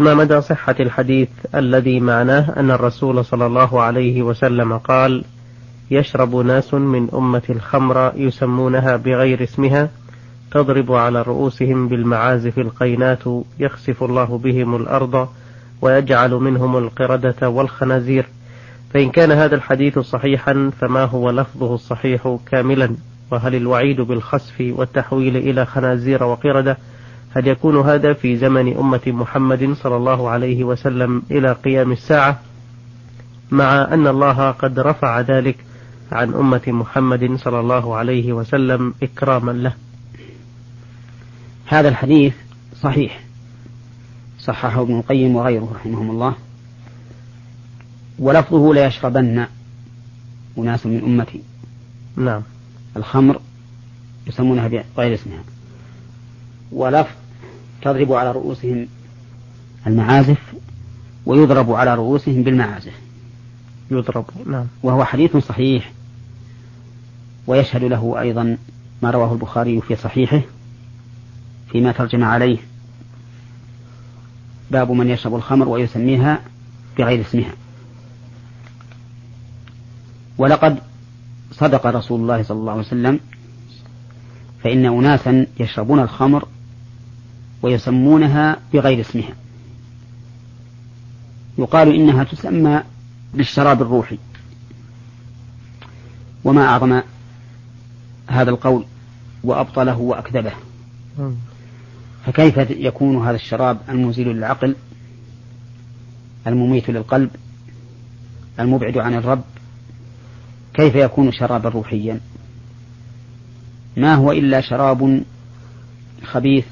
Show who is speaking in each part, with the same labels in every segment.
Speaker 1: ما مدى صحة الحديث الذي معناه أن الرسول صلى الله عليه وسلم قال: يشرب ناس من أمة الخمر يسمونها بغير اسمها تضرب على رؤوسهم بالمعازف القينات يخسف الله بهم الأرض ويجعل منهم القردة والخنازير؟ فإن كان هذا الحديث صحيحا فما هو لفظه الصحيح كاملا؟ وهل الوعيد بالخسف والتحويل إلى خنازير وقردة هل يكون هذا في زمن أمة محمد صلى الله عليه وسلم إلى قيام الساعة، مع أن الله قد رفع ذلك عن أمة محمد صلى الله عليه وسلم إكراما له؟
Speaker 2: هذا الحديث صحيح، صححه ابن القيم وغيره رحمهم الله، ولفظه: لا يشربن أناس من أمتي.
Speaker 1: نعم.
Speaker 2: الخمر يسمونها بغير اسمها، ولفظ: تضرب على رؤوسهم المعازف ويضرب على رؤوسهم بالمعازف.
Speaker 1: يضرب، نعم.
Speaker 2: وهو حديث صحيح، ويشهد له أيضا ما رواه البخاري في صحيحه فيما ترجم عليه: باب من يشرب الخمر ويسميها بغير اسمها. ولقد صدق رسول الله صلى الله عليه وسلم، فإن أناسا يشربون الخمر ويسمونها بغير اسمها، يقال إنها تسمى بالشراب الروحي. وما أعظم هذا القول وأبطله وأكذبه. فكيف يكون هذا الشراب المزيل للعقل المميت للقلب المبعد عن الرب، كيف يكون شرابا روحيا؟ ما هو إلا شراب خبيث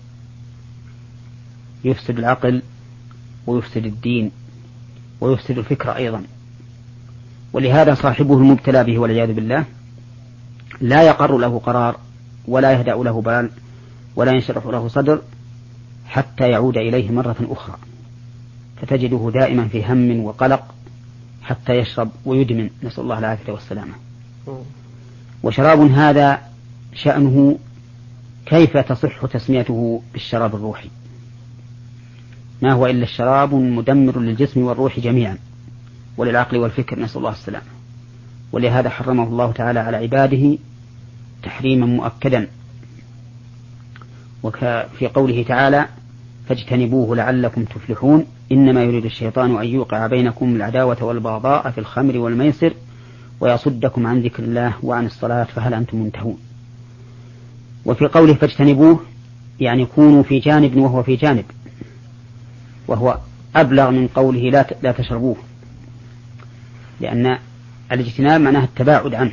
Speaker 2: يفسد العقل ويفسد الدين ويفسد الفكر أيضا. ولهذا صاحبه المبتلى به والعياذ بالله لا يقر له قرار ولا يهدأ له بال ولا ينشرح له صدر حتى يعود إليه مرة أخرى، فتجده دائما في هم وقلق حتى يشرب ويدمن، نسأل الله العافية والسلامة. وشراب هذا شأنه كيف تصح تسميته بالشراب الروحي؟ ما هو إلا الشراب مدمر للجسم والروح جميعا وللعقل والفكر، نسأل الله السلامة. ولهذا حرمه الله تعالى على عباده تحريما مؤكدا، وفي قوله تعالى: فاجتنبوه لعلكم تفلحون، إنما يريد الشيطان أن يوقع بينكم العداوة والبغضاء في الخمر والميسر ويصدكم عن ذكر الله وعن الصلاة فهل أنتم منتهون. وفي قوله فاجتنبوه يعني كونوا في جانب وهو في جانب، وهو أبلغ من قوله لا تشربوه، لأن الاجتناب معناه التباعد عنه.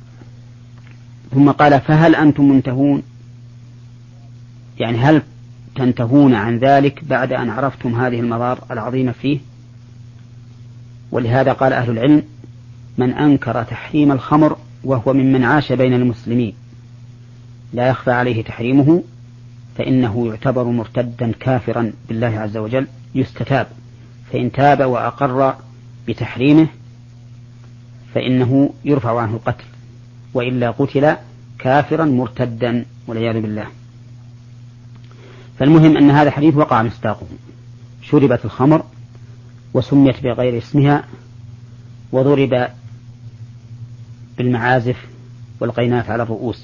Speaker 2: ثم قال فهل أنتم منتهون، يعني هل تنتهون عن ذلك بعد أن عرفتم هذه المضار العظيمة فيه؟ ولهذا قال أهل العلم: من أنكر تحريم الخمر وهو ممن عاش بين المسلمين لا يخفى عليه تحريمه فإنه يعتبر مرتدا كافرا بالله عز وجل، يستتاب، فإن تاب وأقر بتحريمه فإنه يرفع عنه القتل، وإلا قتل كافرا مرتدا والعياذ بالله. فالمهم أن هذا الحديث وقع مصداقه: شربت الخمر وسميت بغير اسمها وضرب بالمعازف والقينات على الرؤوس.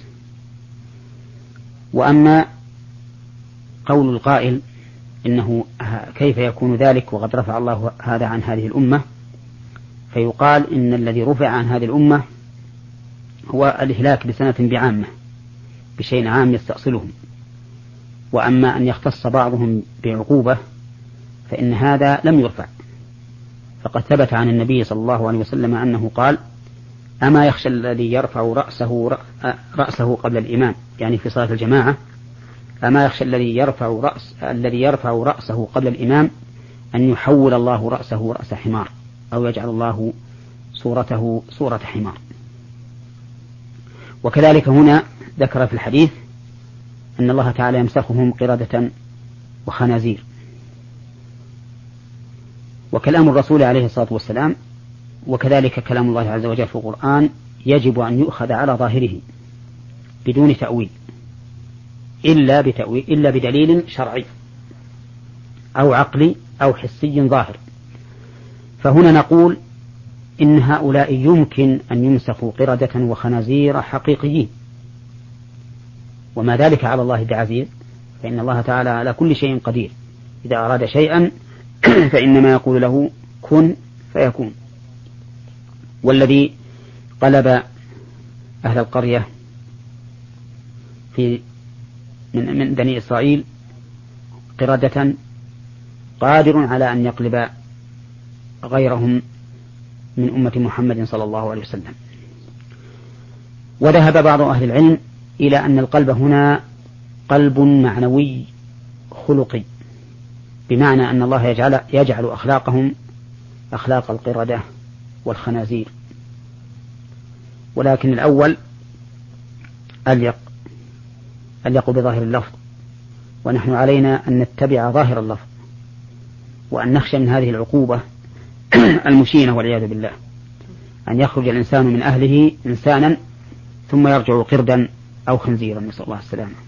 Speaker 2: وأما قول القائل إنه كيف يكون ذلك وقد رفع الله هذا عن هذه الأمة، فيقال إن الذي رفع عن هذه الأمة هو الإهلاك بسنة بعامة بشيء عام يستأصلهم. وأما أن يختص بعضهم بعقوبة فإن هذا لم يرفع، فقد ثبت عن النبي صلى الله عليه وسلم أنه قال: أما يخشى الذي يرفع رأسه قبل الإمام، يعني في صلاة الجماعة، أما يخشى الذي يرفع رأسه قبل الإمام أن يحول الله رأسه رأس حمار أو يجعل الله صورته صورة حمار. وكذلك هنا ذكر في الحديث أن الله تعالى يمسخهم قردة وخنازير. وكلام الرسول عليه الصلاة والسلام وكذلك كلام الله عز وجل في القرآن يجب أن يؤخذ على ظاهره بدون تأويل إلا بدليل شرعي. أو عقلي أو حسي ظاهر. فهنا نقول إن هؤلاء يمكن أن يمسخوا قردة وخنازير حقيقيين، وما ذلك على الله بعزيز، فإن الله تعالى على كل شيء قدير، إذا أراد شيئا فإنما يقول له كن فيكون. والذي قلب أهل القرية من بني إسرائيل قردة قادر على أن يقلب غيرهم من أمة محمد صلى الله عليه وسلم. وذهب بعض أهل العلم إلى أن القلب هنا قلب معنوي خلقي، بمعنى أن الله يجعل أخلاقهم أخلاق القردة والخنازير، ولكن الأول أليق بظاهر اللفظ، ونحن علينا أن نتبع ظاهر اللفظ، وأن نخشى من هذه العقوبة المشينة والعياذ بالله، أن يخرج الإنسان من أهله إنسانا ثم يرجع قردا أو خنزيرا، نسأل الله السلامة.